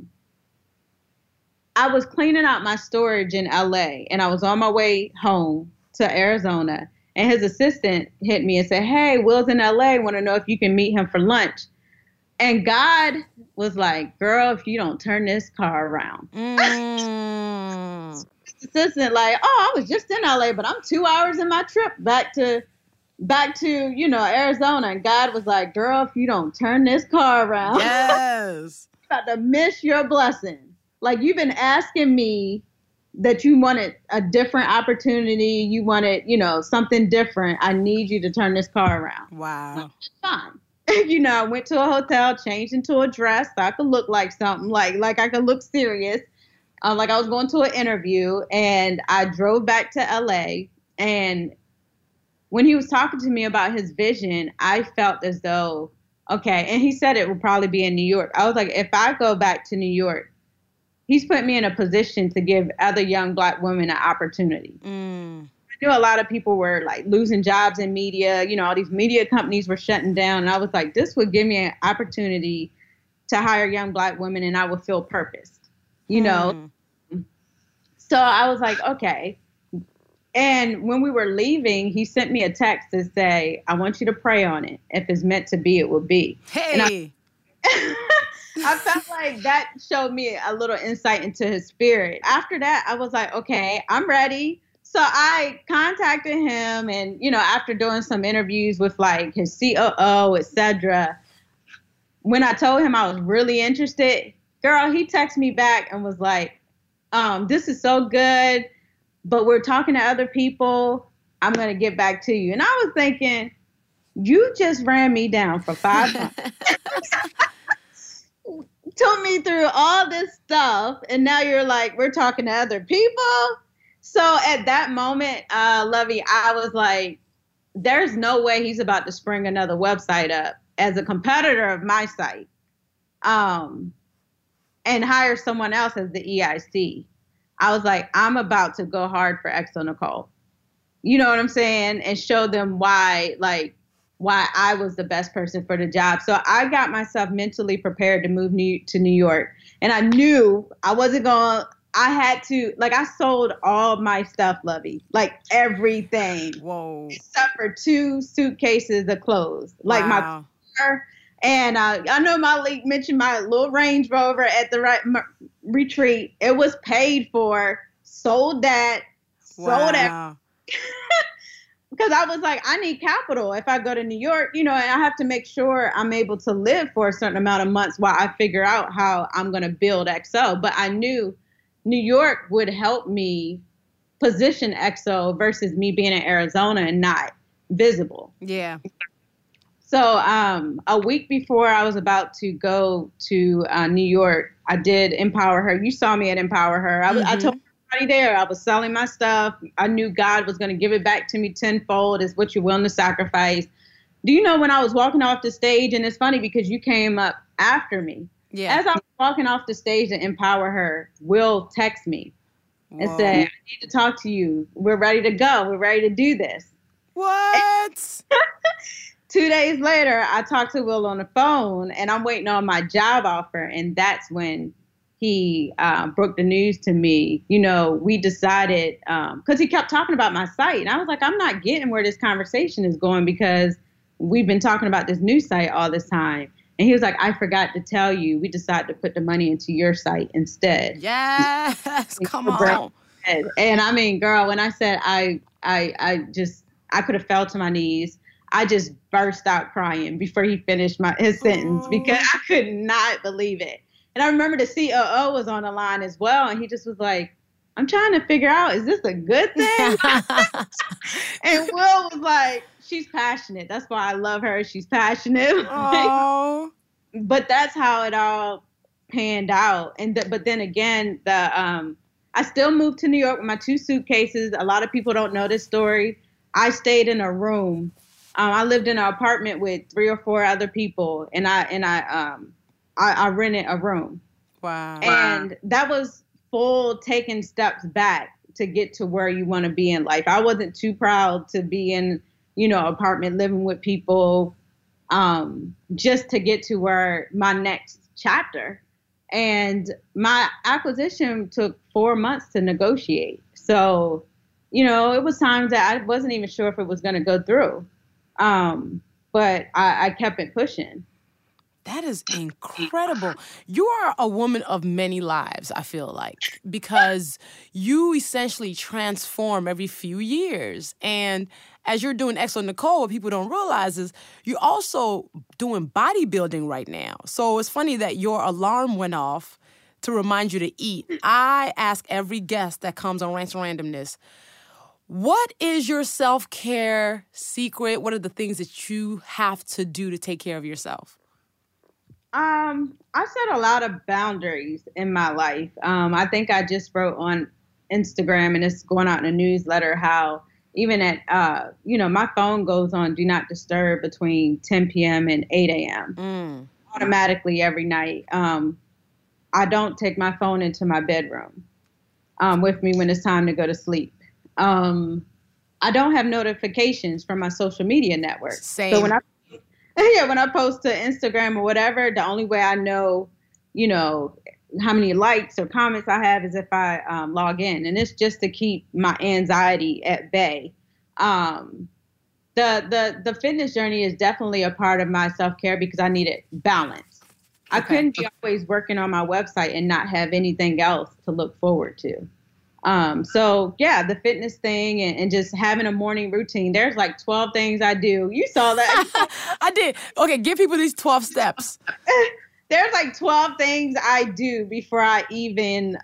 Speaker 3: I was cleaning out my storage in LA, and I was on my way home to Arizona, and his assistant hit me and said, hey, Will's in LA, want to know if you can meet him for lunch. And God was like, girl, if you don't turn this car around. Assistant like, oh, I was just in LA, but I'm 2 hours in my trip back to Arizona. And God was like, girl, if you don't turn this car around,
Speaker 1: yes,
Speaker 3: you're about to miss your blessing. Like, you've been asking me that you wanted a different opportunity. You wanted, something different. I need you to turn this car around.
Speaker 1: Wow.
Speaker 3: Fine. I went to a hotel, changed into a dress so I could look like something, like I could look serious. Like I was going to an interview, and I drove back to LA. And when he was talking to me about his vision, I felt as though, okay, and he said it would probably be in New York. I was like, if I go back to New York, he's put me in a position to give other young Black women an opportunity. I knew a lot of people were like losing jobs in media. All these media companies were shutting down. And I was like, this would give me an opportunity to hire young Black women, and I would feel purposed. So I was like, okay. And when we were leaving, he sent me a text to say, I want you to pray on it. If it's meant to be, it will be.
Speaker 1: Hey.
Speaker 3: And I felt like that showed me a little insight into his spirit. After that, I was like, okay, I'm ready. So I contacted him, and, after doing some interviews with like his COO, etc., when I told him I was really interested, girl, he texted me back and was like, this is so good, but we're talking to other people. I'm going to get back to you. And I was thinking, you just ran me down for 5 months. Took me through all this stuff, and now you're like, we're talking to other people. So at that moment, Lovey, I was like, there's no way he's about to spring another website up as a competitor of my site, and hire someone else as the EIC. I was like, I'm about to go hard for XO Nicole. You know what I'm saying? And show them why why I was the best person for the job. So I got myself mentally prepared to move to New York. And I knew I wasn't going, I had to, like, I sold all my stuff, Lovey, like everything.
Speaker 1: Whoa.
Speaker 3: Except for 2 suitcases of clothes, like
Speaker 1: wow.
Speaker 3: my car. And I know Malik mentioned my little Range Rover at the retreat. It was paid for, sold that, sold that. Because I was like, I need capital if I go to New York, you know, and I have to make sure I'm able to live for a certain amount of months while I figure out how I'm going to build XO. But I knew New York would help me position XO versus me being in Arizona and not visible.
Speaker 1: Yeah.
Speaker 3: So a week before I was about to go to New York, I did Empower Her. You saw me at Empower Her. I told everybody there I was selling my stuff. I knew God was going to give it back to me tenfold. Is what you're willing to sacrifice. Do you know when I was walking off the stage, and it's funny because you came up after me.
Speaker 1: Yeah.
Speaker 3: As I was walking off the stage to Empower Her, Will text me and said, I need to talk to you. We're ready to go. We're ready to do this.
Speaker 1: What?
Speaker 3: 2 days later, I talked to Will on the phone, and I'm waiting on my job offer. And that's when he broke the news to me. You know, we decided, because he kept talking about my site. And I was like, I'm not getting where this conversation is going because we've been talking about this new site all this time. And he was like, I forgot to tell you, we decided to put the money into your site instead.
Speaker 1: Yes, come on.
Speaker 3: And I mean, girl, when I said I could have fell to my knees, I just burst out crying before he finished his sentence because I could not believe it. And I remember the COO was on the line as well, and he just was like, I'm trying to figure out, is this a good thing? And Will was like, she's passionate. That's why I love her. She's passionate.
Speaker 1: Oh.
Speaker 3: But that's how it all panned out. And but then again, I still moved to New York with my 2 suitcases. A lot of people don't know this story. I stayed in a room. I lived in an apartment with 3 or 4 other people, and I rented a room.
Speaker 1: Wow.
Speaker 3: And that was full taking steps back to get to where you want to be in life. I wasn't too proud to be in, you know, apartment living with people, just to get to where my next chapter. And my acquisition took 4 months to negotiate. So, you know, it was times that I wasn't even sure if it was going to go through. But I kept it pushing.
Speaker 1: That is incredible. You are a woman of many lives, I feel like, because you essentially transform every few years. And as you're doing XO Nicole, what people don't realize is you're also doing bodybuilding right now. So it's funny that your alarm went off to remind you to eat. I ask every guest that comes on Rants and Randomness, what is your self-care secret? What are the things that you have to do to take care of yourself?
Speaker 3: I set a lot of boundaries in my life. I think I just wrote on Instagram, and it's going out in a newsletter, how even at, you know, my phone goes on Do Not Disturb between 10 p.m. and 8 a.m. Automatically every night. I don't take my phone into my bedroom with me when it's time to go to sleep. I don't have notifications from my social media networks.
Speaker 1: Same.
Speaker 3: So when I post to Instagram or whatever, the only way I know, you know, how many likes or comments I have is if I log in. And it's just to keep my anxiety at bay. The fitness journey is definitely a part of my self-care because I needed balance. I couldn't be always working on my website and not have anything else to look forward to. So yeah, the fitness thing and just having a morning routine. There's like 12 things I do. You saw that.
Speaker 1: I did. Okay, give people these 12 steps.
Speaker 3: There's like 12 things I do before I even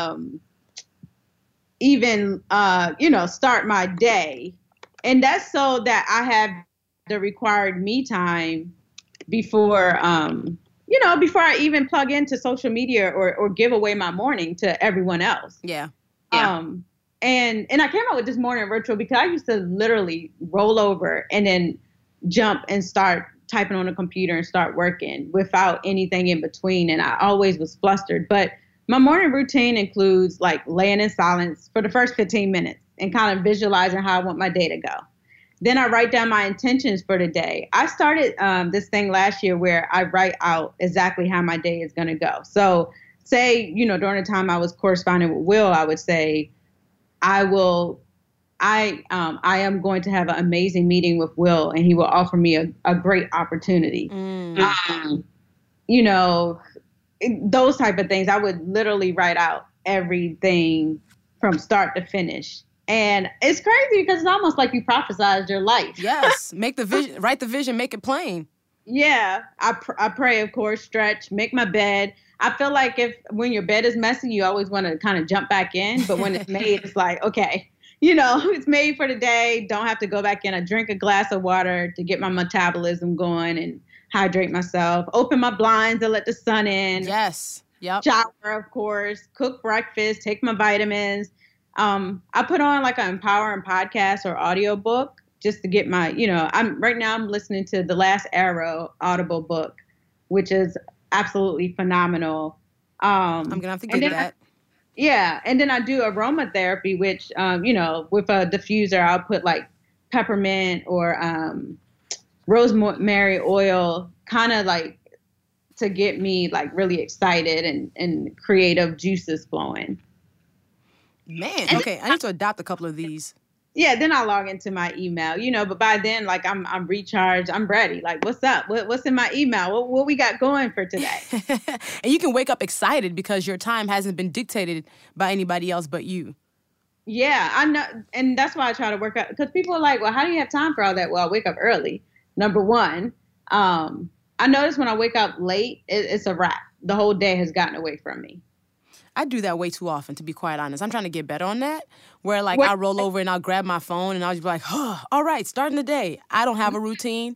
Speaker 3: start my day. And that's so that I have the required me time before I even plug into social media or give away my morning to everyone else.
Speaker 1: Yeah.
Speaker 3: And I came up with this morning ritual because I used to literally roll over and then jump and start typing on a computer and start working without anything in between. And I always was flustered. But my morning routine includes like laying in silence for the first 15 minutes and kind of visualizing how I want my day to go. Then I write down my intentions for the day. I started this thing last year where I write out exactly how my day is going to go. So say, during the time I was corresponding with Will, I would say, I am going to have an amazing meeting with Will, and he will offer me a great opportunity. Those type of things. I would literally write out everything from start to finish. And it's crazy because it's almost like you prophesized your life.
Speaker 1: Yes. Make the vision, write the vision, make it plain.
Speaker 3: Yeah. I pray, of course, stretch, make my bed. I feel like when your bed is messy, you always want to kind of jump back in. But when it's made, it's like, okay, it's made for the day. Don't have to go back in. I drink a glass of water to get my metabolism going and hydrate myself. Open my blinds and let the sun in.
Speaker 1: Yes. Yep.
Speaker 3: Shower, of course. Cook breakfast. Take my vitamins. I put on like an empowering podcast or audiobook just to get my, I'm listening to The Last Arrow Audible book, which is absolutely phenomenal.
Speaker 1: I'm going to have to get that.
Speaker 3: Yeah. And then I do aromatherapy, which, with a diffuser, I'll put like peppermint or rosemary oil, kind of like to get me like really excited and creative juices flowing.
Speaker 1: Man, okay, I need to adopt a couple of these.
Speaker 3: Yeah, then I log into my email, but by then, like I'm recharged, I'm ready. Like, what's up? What's in my email? What we got going for today?
Speaker 1: And you can wake up excited because your time hasn't been dictated by anybody else but you.
Speaker 3: Yeah, I know, and that's why I try to work out, because people are like, well, how do you have time for all that? Well, I wake up early. Number one, I notice when I wake up late, it's a wrap. The whole day has gotten away from me.
Speaker 1: I do that way too often, to be quite honest. I'm trying to get better on that, where I roll over and I'll grab my phone and I'll just be like, oh, all right, starting the day. I don't have a routine.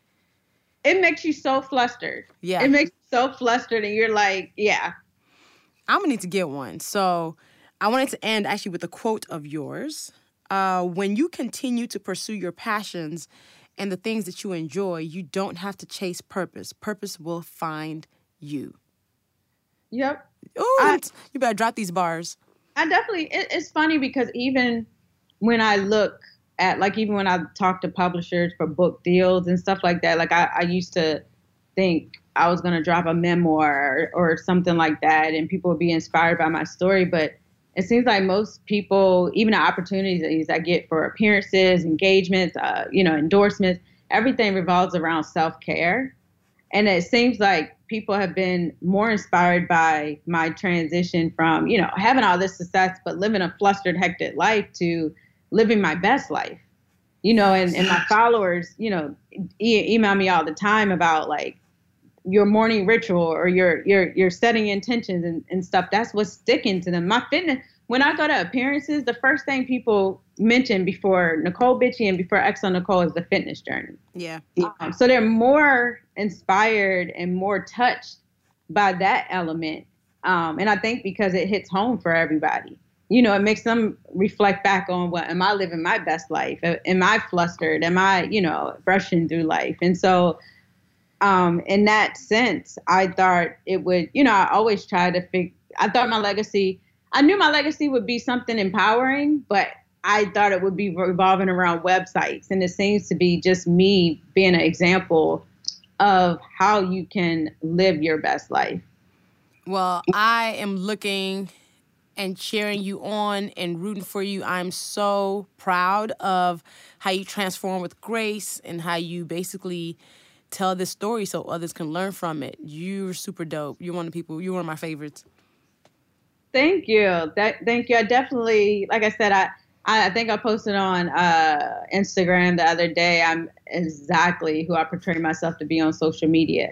Speaker 3: It makes you so flustered.
Speaker 1: Yeah.
Speaker 3: It makes you so flustered and you're like, yeah.
Speaker 1: I'm going to need to get one. So I wanted to end actually with a quote of yours. When you continue to pursue your passions and the things that you enjoy, you don't have to chase purpose. Purpose will find you.
Speaker 3: Yep.
Speaker 1: Ooh, you better drop these bars.
Speaker 3: I definitely, it's funny because even when I look at, like, even when I talk to publishers for book deals and stuff like that, like I used to think I was going to drop a memoir or something like that and people would be inspired by my story. But it seems like most people, even the opportunities I get for appearances, engagements, endorsements, everything revolves around self-care. And it seems like people have been more inspired by my transition from, having all this success, but living a flustered, hectic life to living my best life, and my followers, email me all the time about like your morning ritual or your setting intentions and stuff. That's what's sticking to them. My fitness, when I go to appearances, the first thing people mention before Nicole Bitchie and before Exo Nicole is the fitness journey.
Speaker 1: Yeah.
Speaker 3: So they're more inspired and more touched by that element. And I think because it hits home for everybody, it makes them reflect back on am I living my best life? Am I flustered? Am I, rushing through life? And so in that sense, I thought it would, I always try to I knew my legacy would be something empowering, but I thought it would be revolving around websites. And it seems to be just me being an example of how you can live your best life.
Speaker 1: Well, I am looking and cheering you on and rooting for you. I'm so proud of how you transform with grace and how you basically tell this story so others can learn from it. You're super dope. You're one of my favorites.
Speaker 3: Thank you. Thank you. I definitely, like I said, I think I posted on Instagram the other day. I'm exactly who I portray myself to be on social media.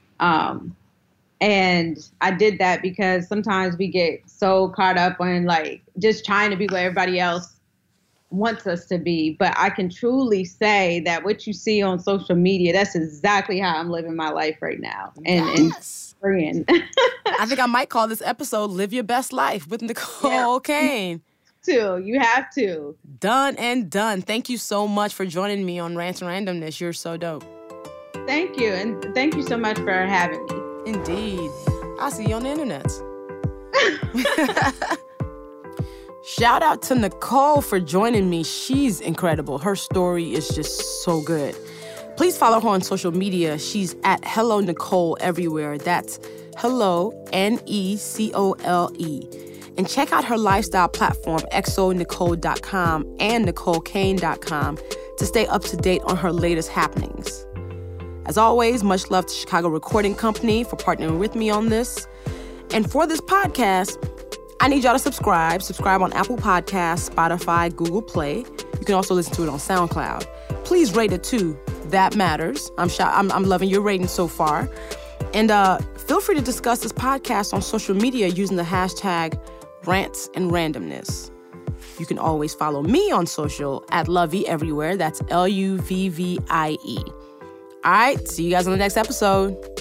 Speaker 3: And I did that because sometimes we get so caught up on like just trying to be what everybody else wants us to be. But I can truly say that what you see on social media, that's exactly how I'm living my life right now.
Speaker 1: Yes.
Speaker 3: And
Speaker 1: I think I might call this episode Live Your Best Life with Nicole Kane.
Speaker 3: You have to.
Speaker 1: Done and done. Thank you so much for joining me on Rants and Randomness. You're so dope.
Speaker 3: Thank you. And thank you so much for having me.
Speaker 1: Indeed. I'll see you on the internet. Shout out to Nicole for joining me. She's incredible. Her story is just so good. Please follow her on social media. She's at Hello Nicole everywhere. That's Hello, Necole. And check out her lifestyle platform, xonicole.com and NicoleKane.com to stay up to date on her latest happenings. As always, much love to Chicago Recording Company for partnering with me on this. And for this podcast, I need y'all to subscribe. Subscribe on Apple Podcasts, Spotify, Google Play. You can also listen to it on SoundCloud. Please rate it too. That matters. I'm loving your rating so far. And feel free to discuss this podcast on social media using the hashtag Rants and Randomness. You can always follow me on social at Lovey Everywhere. That's Luvvie. All right, see you guys on the next episode.